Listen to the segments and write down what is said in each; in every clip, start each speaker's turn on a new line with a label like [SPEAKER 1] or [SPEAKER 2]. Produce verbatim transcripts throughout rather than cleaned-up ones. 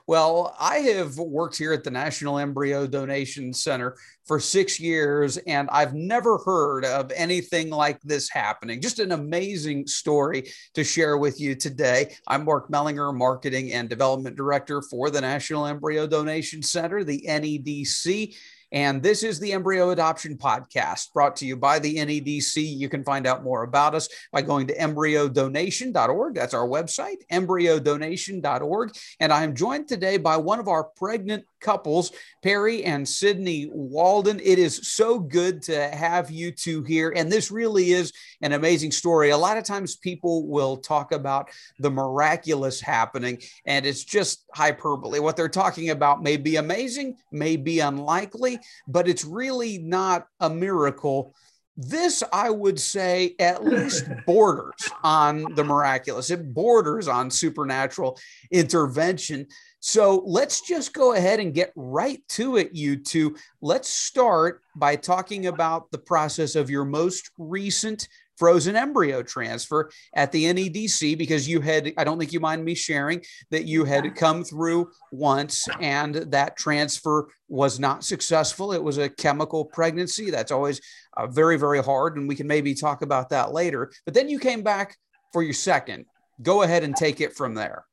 [SPEAKER 1] Well, I have worked here at the National Embryo Donation Center for six years, and I've never heard of anything like this happening. Just an amazing story to share with you today. I'm Mark Mellinger, Marketing and Development Director for the National Embryo Donation Center, the N E D C. And this is the Embryo Adoption Podcast, brought to you by the N E D C. You can find out more about us by going to embryo donation dot org. That's our website, embryo donation dot org. And I'm joined today by one of our pregnant couples, Perry and Sydney Walden. It is so good to have you two here. And this really is an amazing story. A lot of times people will talk about the miraculous happening, and it's just hyperbole. What they're talking about may be amazing, may be unlikely, but it's really not a miracle. This, I would say, at least borders on the miraculous. It borders on supernatural intervention. So let's just go ahead and get right to it, you two. Let's start by talking about the process of your most recent frozen embryo transfer at the N E D C, because you had, I don't think you mind me sharing, that you had come through once and that transfer was not successful. It was a chemical pregnancy. That's always uh, very, very hard. And we can maybe talk about that later. But then you came back for your second. Go ahead and take it from there.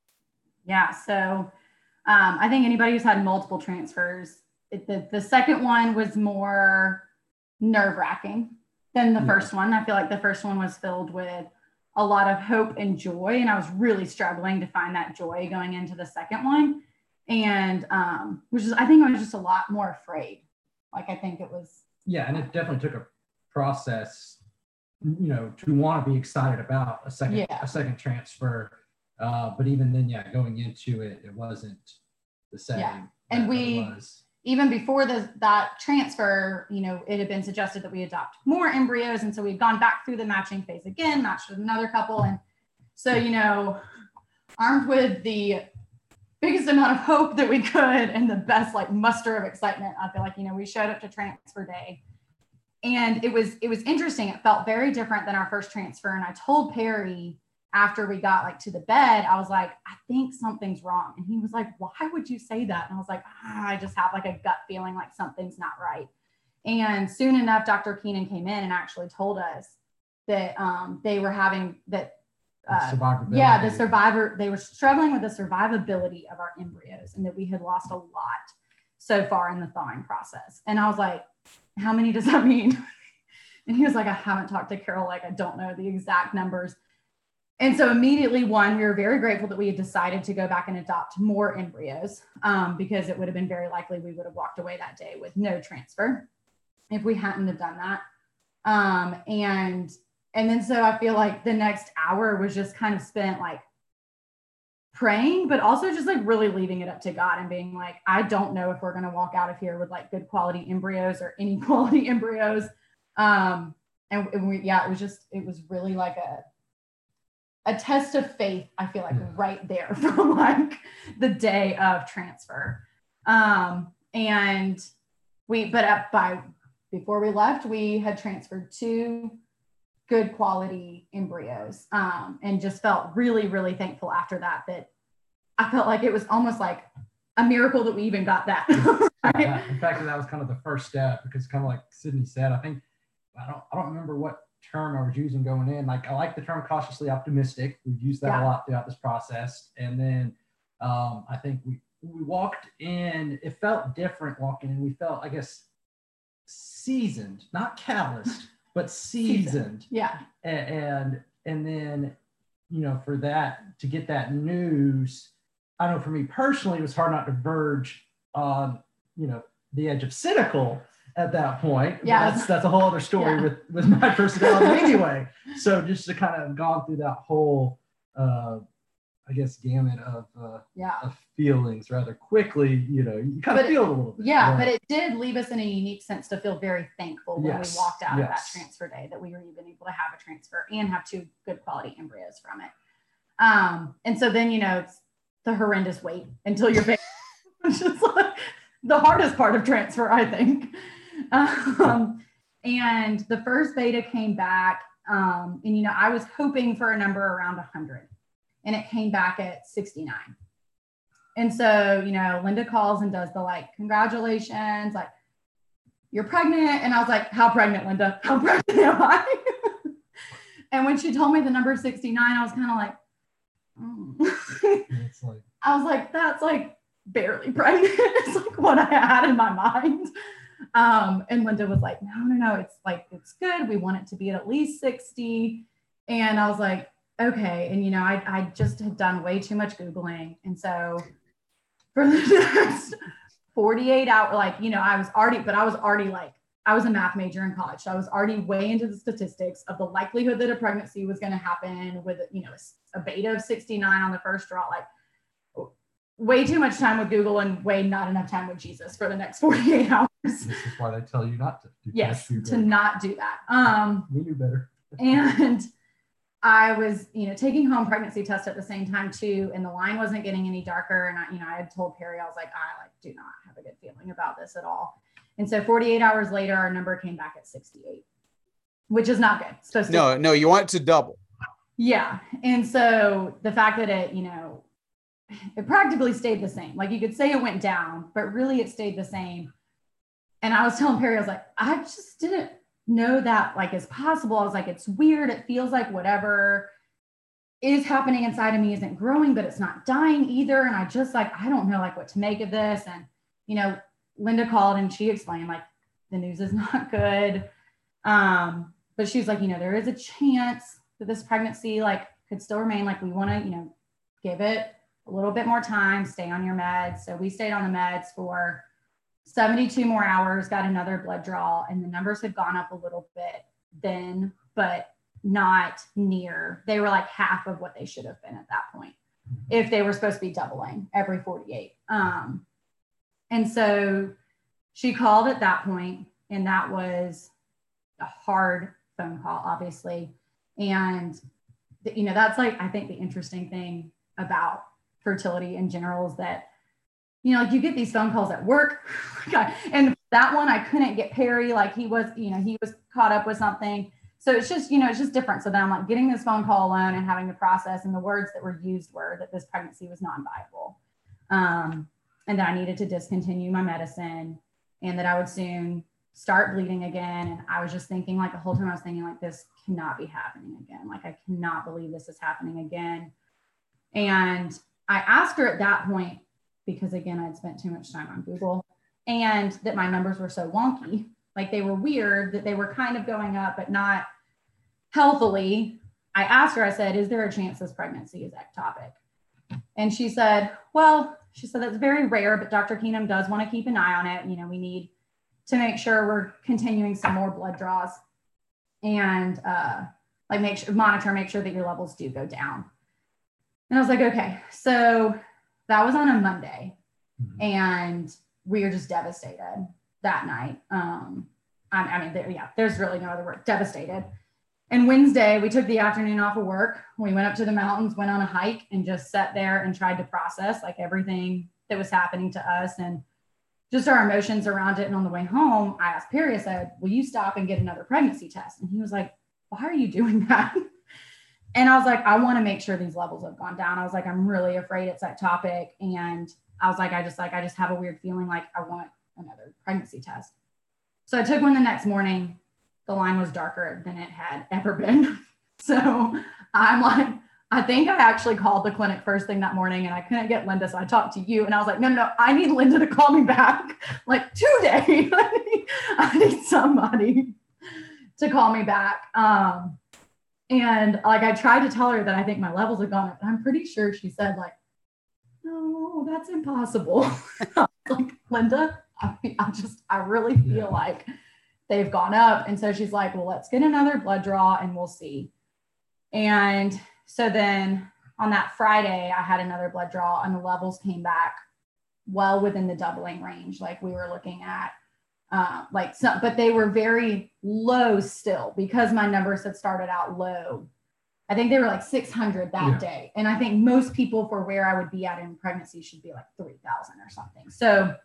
[SPEAKER 2] Yeah. So um, I think anybody who's had multiple transfers, it, the, the second one was more nerve wracking than the yeah. first one. I feel like the first one was filled with a lot of hope and joy. And I was really struggling to find that joy going into the second one. And um, which is, I think I was just a lot more afraid. Like, I think it was.
[SPEAKER 3] Yeah. And it definitely took a process, you know, to want to be excited about a second, yeah. a second transfer. Uh, but even then, yeah, going into it, it wasn't the same.
[SPEAKER 2] Yeah. And we, was. even before the, that transfer, you know, it had been suggested that we adopt more embryos. And so we'd gone back through the matching phase again, matched with another couple. And so, you know, armed with the biggest amount of hope that we could and the best like muster of excitement, I feel like, you know, we showed up to transfer day. And it was, it was interesting. It felt very different than our first transfer. And I told Perry, after we got like to the bed, I was like, I think something's wrong. And he was like, why would you say that? And I was like, ah, I just have like a gut feeling like something's not right. And soon enough, Doctor Keenan came in and actually told us that um, they were having that. Uh, yeah, the survivor, they were struggling with the survivability of our embryos and that we had lost a lot so far in the thawing process. And I was like, how many does that mean? And he was like, I haven't talked to Carol. Like, I don't know the exact numbers. And so immediately, one, we were very grateful that we had decided to go back and adopt more embryos um, because it would have been very likely we would have walked away that day with no transfer if we hadn't have done that. Um, and, and then so I feel like the next hour was just kind of spent like praying, but also just like really leaving it up to God and being like, I don't know if we're going to walk out of here with like good quality embryos or any quality embryos. Um, and, and we, yeah, it was just, it was really like a, a test of faith, I feel like, yeah. right there from like the day of transfer. Um, and we, but up by, before we left, we had transferred two good quality embryos um, and just felt really, really thankful after that, that I felt like it was almost like a miracle that we even got that.
[SPEAKER 3] Right? Yeah, in fact, that was kind of the first step because kind of like Sydney said, I think, I don't, I don't remember what term I was using going in. Like, I like the term cautiously optimistic. We've used that yeah. a lot throughout this process. And then um, I think we, we walked in, it felt different walking in. We felt, I guess, seasoned, not calloused, but seasoned. seasoned.
[SPEAKER 2] Yeah.
[SPEAKER 3] And, and, and then, you know, for that, to get that news, I know for me personally, it was hard not to verge on, you know, the edge of cynical at that point.
[SPEAKER 2] Yeah.
[SPEAKER 3] That's, that's a whole other story yeah. with, with my personality anyway. So just to kind of gone through that whole, uh, I guess, gamut of, uh,
[SPEAKER 2] yeah.
[SPEAKER 3] of feelings rather quickly, you know, you kind but of feel it, a little bit.
[SPEAKER 2] Yeah, right? But it did leave us in a unique sense to feel very thankful when
[SPEAKER 3] yes.
[SPEAKER 2] we walked out
[SPEAKER 3] yes.
[SPEAKER 2] of that transfer day that we were even able to have a transfer and have two good quality embryos from it. Um, and so then, you know, it's the horrendous wait until you're baby. It's just like the hardest part of transfer, I think. Um, and the first beta came back, um, and, you know, I was hoping for a number around one hundred, and it came back at sixty-nine. And so, you know, Linda calls and does the like, congratulations, like, you're pregnant. And I was like, how pregnant, Linda? How pregnant am I? And when she told me the number sixty-nine, I was kind of like, oh.
[SPEAKER 3] It's like,
[SPEAKER 2] I was like, that's like barely pregnant. It's like what I had in my mind. Um, and Linda was like, no, no, no, it's like, it's good. We want it to be at at least sixty. And I was like, okay. And, you know, I, I just had done way too much Googling. And so for the next forty-eight hours, like, you know, I was already, but I was already like, I was a math major in college. So I was already way into the statistics of the likelihood that a pregnancy was going to happen with, you know, a, a beta of sixty-nine on the first draw, like way too much time with Google and way not enough time with Jesus for the next forty-eight hours.
[SPEAKER 3] this is why they tell you not to do
[SPEAKER 2] yes, to not do that. Um,
[SPEAKER 3] we knew better.
[SPEAKER 2] and I was, you know, taking home pregnancy tests at the same time too. And the line wasn't getting any darker. And I, you know, I had told Perry, I was like, I like, do not have a good feeling about this at all. And so forty-eight hours later, our number came back at sixty-eight, which is not good. It's supposed to-
[SPEAKER 1] no, no, you want it to double.
[SPEAKER 2] Yeah. And so the fact that it, you know, it practically stayed the same. Like you could say it went down, but really it stayed the same. And I was telling Perry, I was like, I just didn't know that like is possible. I was like, it's weird. It feels like whatever is happening inside of me isn't growing, but it's not dying either. And I just like, I don't know like what to make of this. And, you know, Linda called and she explained like the news is not good. Um, but she was like, you know, there is a chance that this pregnancy like could still remain. Like we want to, you know, give it a little bit more time, stay on your meds. So we stayed on the meds for seventy-two more hours, got another blood draw, and the numbers had gone up a little bit then, but not near. They were like half of what they should have been at that point if they were supposed to be doubling every forty-eight. Um, and so she called at that point, and that was a hard phone call, obviously. And, you know, that's like, I think the interesting thing about fertility in general is that, you know, like you get these phone calls at work. And that one, I couldn't get Perry, like he was, you know, he was caught up with something. So it's just, you know, it's just different. So then I'm like getting this phone call alone and having to process, and the words that were used were that this pregnancy was non-viable. Um, and that I needed to discontinue my medicine and that I would soon start bleeding again. And I was just thinking like the whole time I was thinking like, this cannot be happening again. Like, I cannot believe this is happening again. And I asked her at that point, because again, I'd spent too much time on Google, and that my numbers were so wonky, like they were weird, that they were kind of going up, but not healthily. I asked her, I said, is there a chance this pregnancy is ectopic? And she said, well, she said, that's very rare, but Doctor Keenum does want to keep an eye on it. You know, we need to make sure we're continuing some more blood draws and uh, like make sure, monitor, make sure that your levels do go down. And I was like, okay. So that was on a Monday, mm-hmm. and we were just devastated that night. Um, I, I mean, there, yeah, there's really no other word, devastated. And Wednesday, we took the afternoon off of work. We went up to the mountains, went on a hike, and just sat there and tried to process like everything that was happening to us and just our emotions around it. And on the way home, I asked Perry, I said, will you stop and get another pregnancy test? And he was like, why are you doing that? And I was like, I want to make sure these levels have gone down. I was like, I'm really afraid it's ectopic. And I was like, I just like, I just have a weird feeling like I want another pregnancy test. So I took one the next morning. The line was darker than it had ever been. So I'm like, I think I actually called the clinic first thing that morning and I couldn't get Linda. So I talked to you and I was like, no, no, no, I need Linda to call me back like today. I need, I need somebody to call me back. Um, and like, I tried to tell her that I think my levels had gone up, but I'm pretty sure she said like, no, that's impossible. I was like, Linda, I, I just, I really feel yeah. like they've gone up. And so she's like, well, let's get another blood draw and we'll see. And so then on that Friday, I had another blood draw and the levels came back well within the doubling range. Like we were looking at uh, like, some, but they were very low still because my numbers had started out low. I think they were like six hundred that yeah. day. And I think most people for where I would be at in pregnancy should be like three thousand or something. So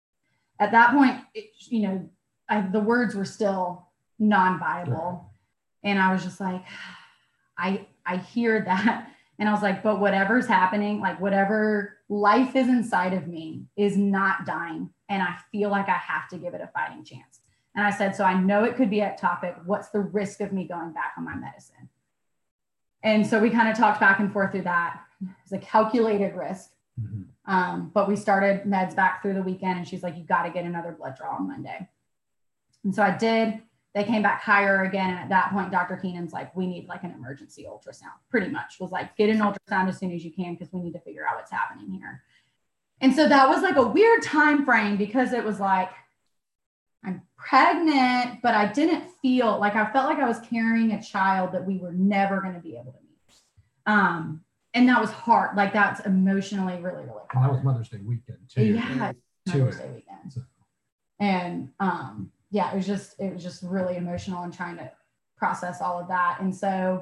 [SPEAKER 2] at that point, it, you know, I, the words were still non-viable. Yeah. And I was just like, I, I hear that And I was like, but whatever's happening, like whatever life is inside of me is not dying. And I feel like I have to give it a fighting chance. And I said, so I know it could be ectopic. What's the risk of me going back on my medicine? And so we kind of talked back and forth through that. It's a calculated risk. Mm-hmm. Um, but we started meds back through the weekend, and she's like, you got to get another blood draw on Monday. And so I did. They came back higher again. And at that point, Doctor Keenan's like, we need like an emergency ultrasound, pretty much was like, get an ultrasound as soon as you can, because we need to figure out what's happening here. And so that was like a weird time frame, because it was like, I'm pregnant, but I didn't feel like, I felt like I was carrying a child that we were never going to be able to meet. Um, and that was hard. Like that's emotionally really, really hard.
[SPEAKER 3] And that was Mother's Day weekend too.
[SPEAKER 2] Yeah. Mother's Day weekend. So. And, um, yeah, it was just, it was just really emotional and trying to process all of that. And so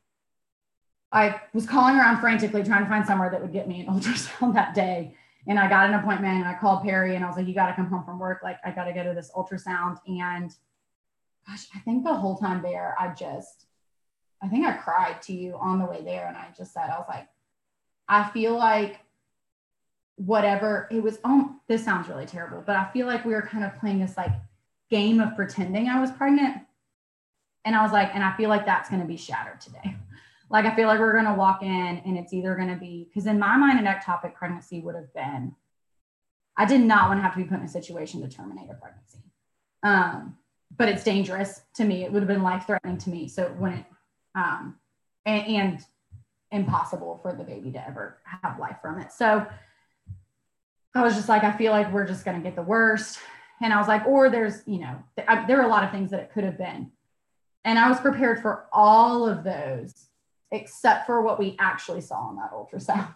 [SPEAKER 2] I was calling around frantically, trying to find somewhere that would get me an ultrasound that day. And I got an appointment, and I called Perry, and I was like, you got to come home from work. Like, I got to go to this ultrasound. And gosh, I think the whole time there, I just, I think I cried to you on the way there. And I just said, I was like, I feel like whatever it was, oh, this sounds really terrible, but I feel like we were kind of playing this like game of pretending I was pregnant. And I was like, and I feel like that's going to be shattered today. Like, I feel like we're going to walk in, and it's either going to be, because in my mind, an ectopic pregnancy would have been, I did not want to have to be put in a situation to terminate a pregnancy. Um, but it's dangerous to me. It would have been life-threatening to me. So when it, um, and, and impossible for the baby to ever have life from it. So I was just like, I feel like we're just going to get the worst. And I was like, or there's, you know, th- I, there are a lot of things that it could have been. And I was prepared for all of those, except for what we actually saw on that ultrasound.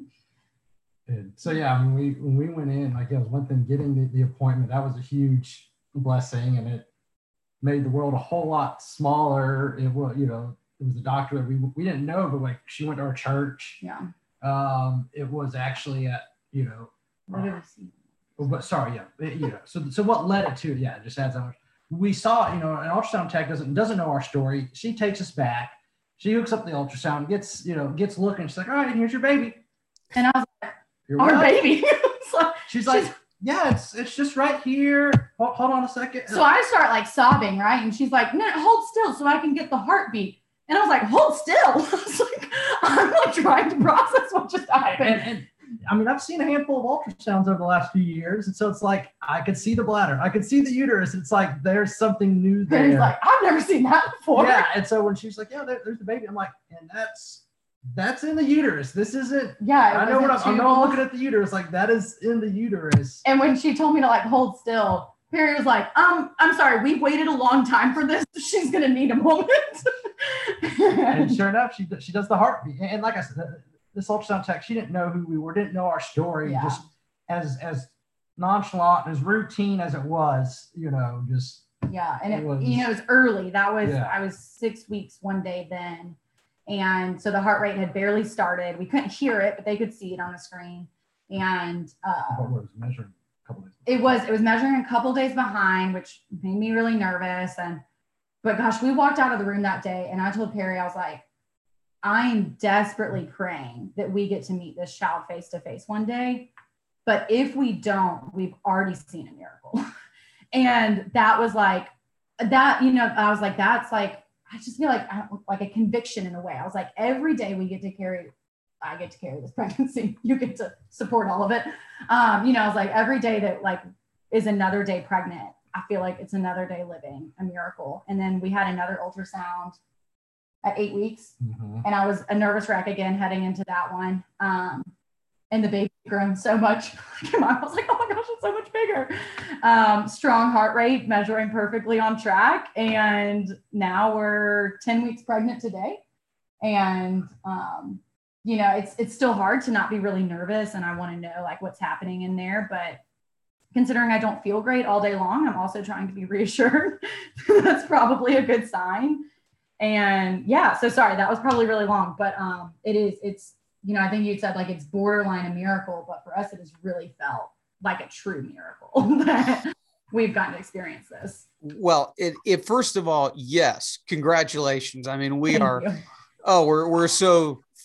[SPEAKER 3] And so, yeah, I mean, we, when we went in, like, it was one thing getting the, the appointment, that was a huge blessing, and it made the world a whole lot smaller. It was, you know, it was a doctor that we, we didn't know, but like, she went to our church.
[SPEAKER 2] Yeah.
[SPEAKER 3] Um, it was actually at, you know, uh, but sorry, yeah, it, you know, so, so what led it to, yeah, it just adds that much. We saw, you know, an ultrasound tech doesn't, doesn't know our story. She takes us back. She hooks up the ultrasound, gets, you know, gets looking. She's like, all right, here's your baby.
[SPEAKER 2] And I was like,
[SPEAKER 3] You're
[SPEAKER 2] our
[SPEAKER 3] right.
[SPEAKER 2] baby. So
[SPEAKER 3] she's like, she's, yeah, it's it's just right here. Hold, hold on a second.
[SPEAKER 2] So I start like sobbing, right? And she's like, no, hold still so I can get the heartbeat. And I was like, hold still. I was like, I'm like trying to process what just happened.
[SPEAKER 3] And, and I mean, I've seen a handful of ultrasounds over the last few years. And so it's like, I could see the bladder. I could see the uterus. It's like, there's something new there.
[SPEAKER 2] And he's like, I've never seen that before.
[SPEAKER 3] Yeah. And so when she's like, yeah, there, there's the baby. I'm like, and that's, that's in the uterus. This isn't,
[SPEAKER 2] yeah.
[SPEAKER 3] I know what I'm, I'm not looking at the uterus. Like, that is in the uterus.
[SPEAKER 2] And when she told me to like hold still, Perry was like, um, I'm sorry, we've waited a long time for this. She's going to need a moment.
[SPEAKER 3] And sure enough, she, she does the heartbeat. And like I said, this ultrasound tech, she didn't know who we were, didn't know our story. Yeah. Just as as nonchalant, as routine as it was, you know, just
[SPEAKER 2] yeah. And it, it was, you know, it was early. That was yeah. I was six weeks one day then, and so the heart rate had barely started. We couldn't hear it, but they could see it on the screen. And uh,
[SPEAKER 3] what was measuring a couple days?
[SPEAKER 2] It was it was measuring a couple days behind, which made me really nervous. And but gosh, we walked out of the room that day, and I told Perry, I was like, I'm desperately praying that we get to meet this child face to face one day. But if we don't, we've already seen a miracle. And that was like that, you know, I was like, that's like, I just feel like, like a conviction in a way. I was like, every day we get to carry, I get to carry this pregnancy. You get to support all of it. Um, you know, I was like, every day that like is another day pregnant, I feel like it's another day living a miracle. And then we had another ultrasound at eight weeks. Mm-hmm. And I was a nervous wreck again, heading into that one. Um, and the baby grown so much. I was like, oh my gosh, it's so much bigger. Um, strong heart rate, measuring perfectly on track. And now we're ten weeks pregnant today. And, um, you know, it's, it's still hard to not be really nervous. And I want to know like what's happening in there, but considering I don't feel great all day long, I'm also trying to be reassured. That's probably a good sign. And yeah, so sorry, that was probably really long, but um, it is, it's, you know, I think you said like it's borderline a miracle, but for us, it has really felt like a true miracle that we've gotten to experience this.
[SPEAKER 1] Well, it, it first of all, yes, congratulations. I mean, we
[SPEAKER 2] Thank
[SPEAKER 1] are,
[SPEAKER 2] you.
[SPEAKER 1] oh, we're, we're so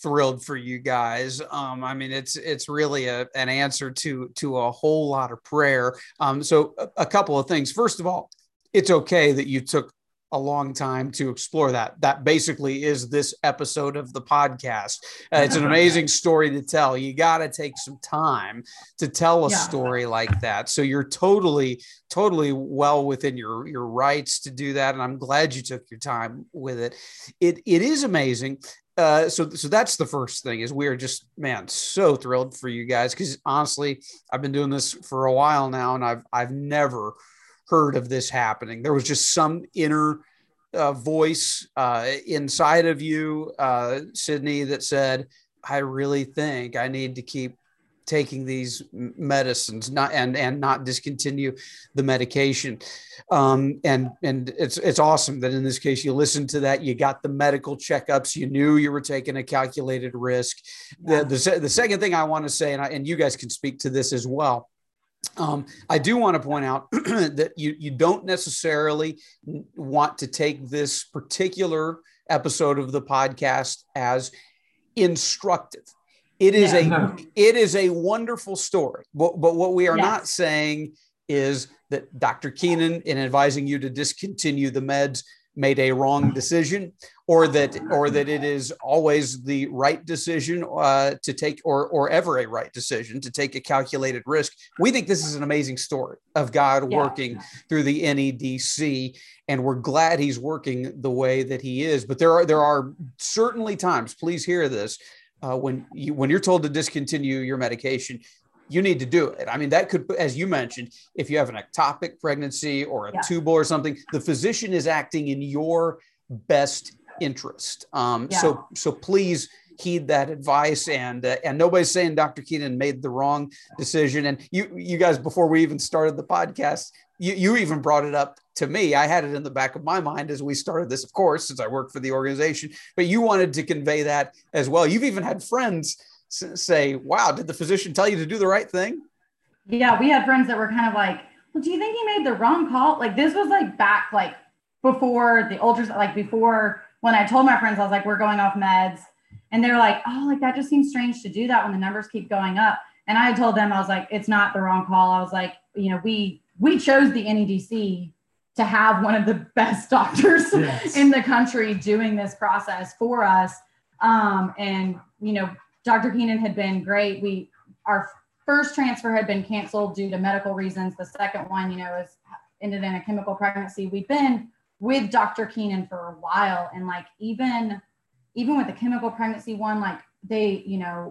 [SPEAKER 1] thrilled for you guys. Um, I mean, it's it's really a, an answer to to a whole lot of prayer. Um, so a, a couple of things. First of all, it's okay that you took a long time to explore that. That basically is this episode of the podcast. Uh, it's an amazing story to tell. You got to take some time to tell a yeah. story like that. So you're totally, totally well within your, your rights to do that. And I'm glad you took your time with it. It, it is amazing. Uh, so, so that's the first thing is we are just, man, so thrilled for you guys. Cause honestly, I've been doing this for a while now and I've, I've never heard of this happening. There was just some inner uh, voice uh, inside of you, uh, Sydney, that said, I really think I need to keep taking these medicines not and and not discontinue the medication. Um, and and it's it's awesome that in this case you listened to that, you got the medical checkups, you knew you were taking a calculated risk. Yeah. The, the the second thing I want to say, and I, and you guys can speak to this as well. Um, I do want to point out that you, you don't necessarily want to take this particular episode of the podcast as instructive. It is yeah, a no. it is a wonderful story, but, but what we are yes. not saying is that Doctor Keenan, in advising you to discontinue the meds, made a wrong decision, or that or that it is always the right decision uh, to take, or or ever a right decision to take a calculated risk. We think this is an amazing story of God yeah. working through the N E D C, and we're glad He's working the way that He is. But there are there are certainly times, please hear this, uh, when you when you're told to discontinue your medication, you need to do it. I mean, that could, as you mentioned, if you have an ectopic pregnancy or a yeah. tubal or something, the physician is acting in your best interest. Um, yeah. So, so please heed that advice. And uh, and nobody's saying Doctor Keenan made the wrong decision. And you, you guys, before we even started the podcast, you, you even brought it up to me. I had it in the back of my mind as we started this, of course, since I work for the organization. But you wanted to convey that as well. You've even had friends say, wow, did the physician tell you to do the right thing?
[SPEAKER 2] Yeah, we had friends that were kind of like, well, do you think he made the wrong call? Like, this was like back, like before the ultrasound, like before when I told my friends, I was like, we're going off meds. And they were like, oh, like that just seems strange to do that when the numbers keep going up. And I had told them, I was like, it's not the wrong call. I was like, you know, we, we chose the N E D C to have one of the best doctors yes. in the country doing this process for us. Um, and, you know, Doctor Keenan had been great. We, our first transfer had been canceled due to medical reasons. The second one, you know, is ended in a chemical pregnancy. We've been with Doctor Keenan for a while. And like, even, even with the chemical pregnancy one, like they, you know,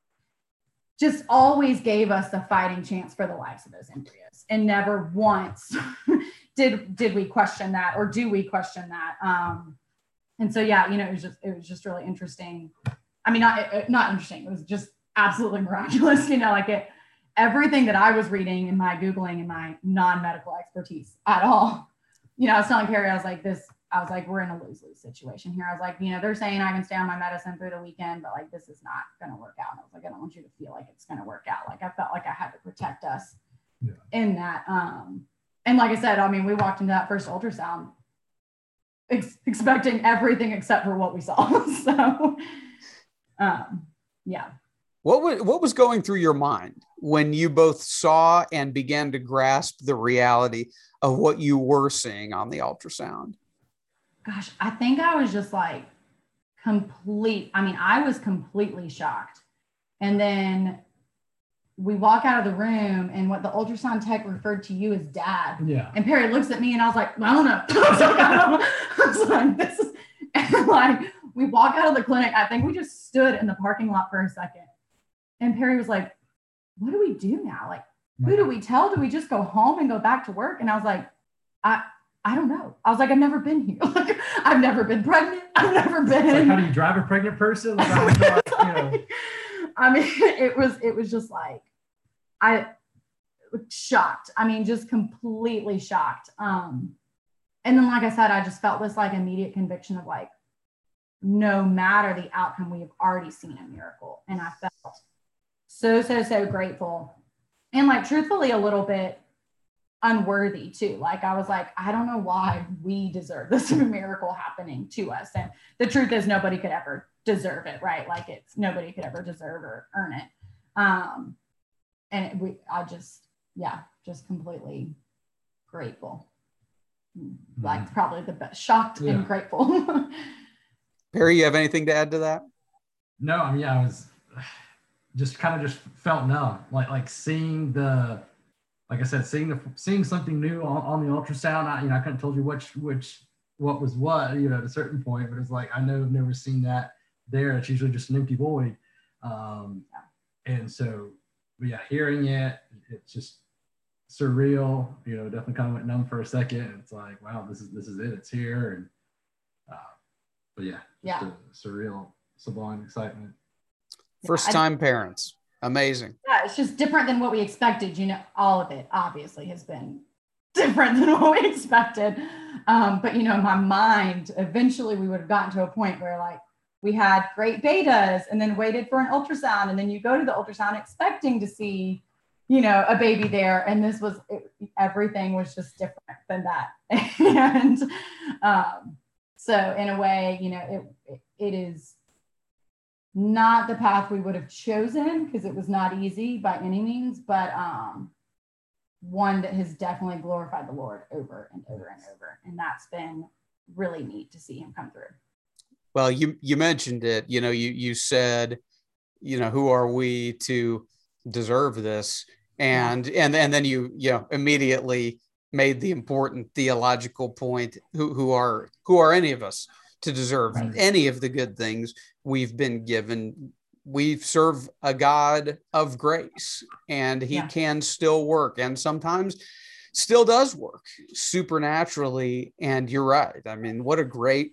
[SPEAKER 2] just always gave us a fighting chance for the lives of those embryos. And never once did, did we question that, or do we question that? Um, and so, yeah, you know, it was just, it was just really interesting. I mean, not, not interesting. It was just absolutely miraculous. You know, like it, everything that I was reading in my Googling and my non-medical expertise at all. You know, I was telling Carrie, I was like this, I was like, we're in a lose-lose situation here. I was like, you know, they're saying I can stay on my medicine through the weekend, but like, this is not going to work out. And I was like, I don't want you to feel like it's going to work out. Like, I felt like I had to protect us yeah. in that. Um, and like I said, I mean, we walked into that first ultrasound ex- expecting everything except for what we saw. So, um, yeah.
[SPEAKER 1] What was, what was going through your mind when you both saw and began to grasp the reality of what you were seeing on the ultrasound?
[SPEAKER 2] Gosh, I think I was just like complete. I mean, I was completely shocked. And then we walk out of the room and what the ultrasound tech referred to you as dad.
[SPEAKER 3] Yeah.
[SPEAKER 2] And Perry looks at me and I was like, I don't know. I was like, I, don't, I was like, this is, and like, we walk out of the clinic. I think we just stood in the parking lot for a second. And Perry was like, what do we do now? Like, who do we tell? Do we just go home and go back to work? And I was like, I, I don't know. I was like, I've never been here. Like, I've never been pregnant. I've never been.
[SPEAKER 3] Like, how do you drive a pregnant person? Like, I, like, you know.
[SPEAKER 2] I mean, it was, it was just like, I shocked. I mean, just completely shocked. Um, and then, like I said, I just felt this like immediate conviction of like, no matter the outcome, we have already seen a miracle. And I felt so, so, so grateful. And like, truthfully, a little bit unworthy too. Like, I was like, I don't know why we deserve this miracle happening to us. And the truth is nobody could ever deserve it, right? Like it's nobody could ever deserve or earn it. Um, and it, we, I just, yeah, just completely grateful. Like mm. probably the best, shocked yeah. and grateful.
[SPEAKER 1] Perry, you have anything to add to that?
[SPEAKER 3] No, I mean, yeah, I was just kind of just felt numb, like like seeing the, like I said, seeing the seeing something new on, on the ultrasound. I, you know, I couldn't told you which which what was what, you know, at a certain point, but it's like I know I've never seen that there. It's usually just an empty void, um, and so, but yeah, hearing it, it's just surreal. You know, definitely kind of went numb for a second. It's like, wow, this is this is it. It's here, and uh, but yeah, just
[SPEAKER 2] yeah,
[SPEAKER 3] a surreal, sublime excitement.
[SPEAKER 1] First time parents. Amazing.
[SPEAKER 2] Yeah, it's just different than what we expected. You know, all of it obviously has been different than what we expected. Um, but, you know, my mind, eventually we would have gotten to a point where like we had great betas and then waited for an ultrasound. And then you go to the ultrasound expecting to see, you know, a baby there. And this was, it, everything was just different than that. and um, so in a way, you know, it, it, it is not the path we would have chosen because it was not easy by any means, but um, one that has definitely glorified the Lord over and over and over. And that's been really neat to see him come through.
[SPEAKER 1] Well, you, you mentioned it, you know, you, you said, you know, who are we to deserve this? And, yeah. and, and then you, you know, immediately made the important theological point, who, who are, who are any of us to deserve right. any of the good things we've been given. We serve a God of grace, and he yeah. can still work, and sometimes still does work supernaturally. And you're right. I mean, what a great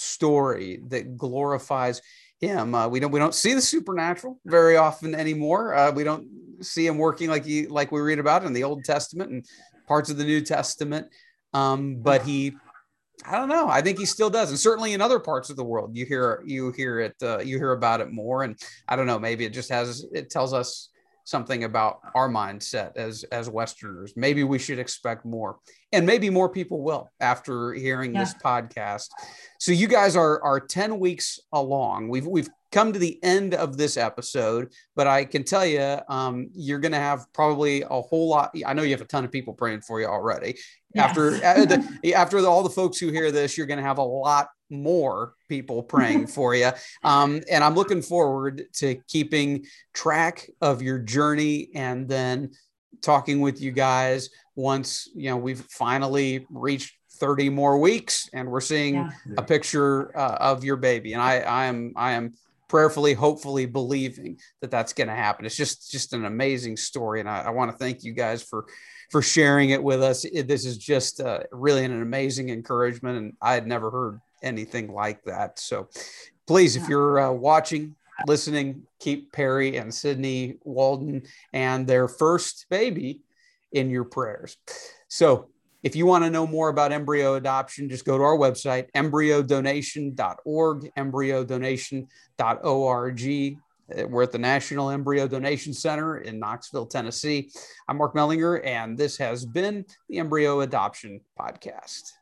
[SPEAKER 1] story that glorifies him. Uh, we don't, we don't see the supernatural very often anymore. Uh, we don't see him working like he, like we read about in the Old Testament and parts of the New Testament. Um, but he, I don't know. I think he still does, and certainly in other parts of the world, you hear you hear it, uh, you hear about it more. And I don't know, maybe it just has it tells us something about our mindset as as Westerners. Maybe we should expect more, and maybe more people will after hearing yeah. this podcast. So you guys are are ten weeks along. We've we've come to the end of this episode, but I can tell you, um, you're going to have probably a whole lot. I know you have a ton of people praying for you already. Yes. After the, after the, all the folks who hear this, you're going to have a lot more people praying for you. Um, and I'm looking forward to keeping track of your journey and then talking with you guys once, you know, we've finally reached thirty more weeks and we're seeing yeah. a picture uh, of your baby. And I, I am, I am prayerfully, hopefully believing that that's going to happen. It's just, just an amazing story. And I, I want to thank you guys for, for sharing it with us. It, this is just uh, really an amazing encouragement. And I had never heard anything like that. So please, if you're uh, watching, listening, keep Perry and Sydney Walden and their first baby in your prayers. So if you want to know more about embryo adoption, just go to our website, embryo donation dot org, embryo donation dot org. We're at the National Embryo Donation Center in Knoxville, Tennessee. I'm Mark Mellinger, and this has been the Embryo Adoption Podcast.